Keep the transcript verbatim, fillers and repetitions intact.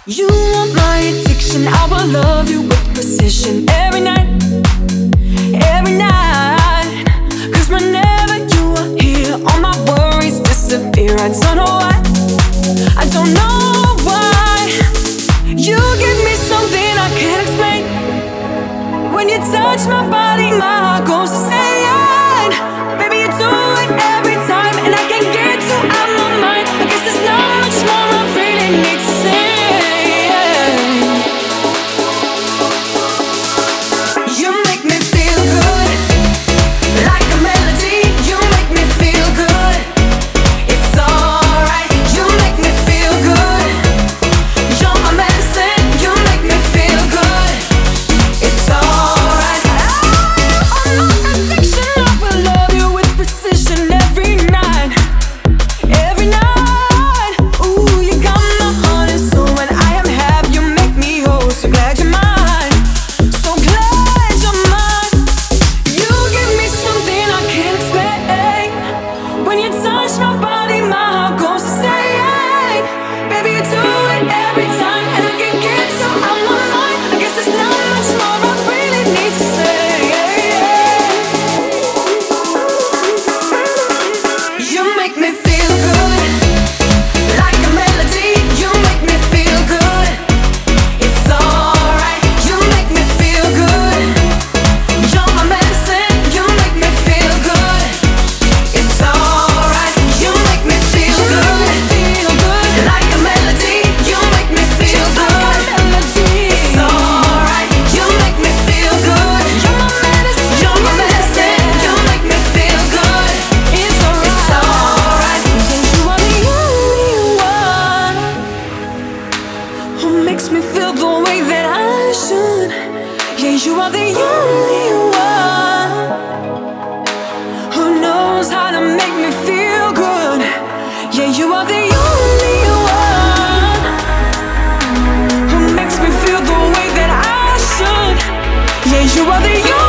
You are my addiction, I will love you with precision every night, every night. Cause whenever you are here, all my worries disappear. I don't know why, I don't know why. You give me something I can't explain. When you touch my body, my heart goes insane. Baby, you do it every time, and I can't get you out my mind. I guess there's not much more I really need to say. You make me feel good, like a melody. You make me feel good. It's alright. You make me feel good. You're my medicine. You make me feel good. It's alright. I'm my addiction. I will love you with precision every night, every night. Ooh, you got my heart and soul. When I am happy, you make me whole. So glad you're mine. So glad you're mine. You give me something I can't explain. When you touch my body, my heart goes insane. Baby, you do it every time, and I can't get you out my mind. I guess there's not much more I really need to say. You make me feel good, like a melody. You make me feel good. It's alright. You make me feel good. You're my medicine. You make me feel good. It's alright. You make me feel good, like a melody. You make me feel good. It's alright. You make me feel good. You're my medicine. You're my medicine. You make me feel good. It's alright. You are the only one who makes me feel the way that I should. Yeah, you are the only one who knows how to make me feel good. Yeah, you are the only one who makes me feel the way that I should. Yeah, you are the only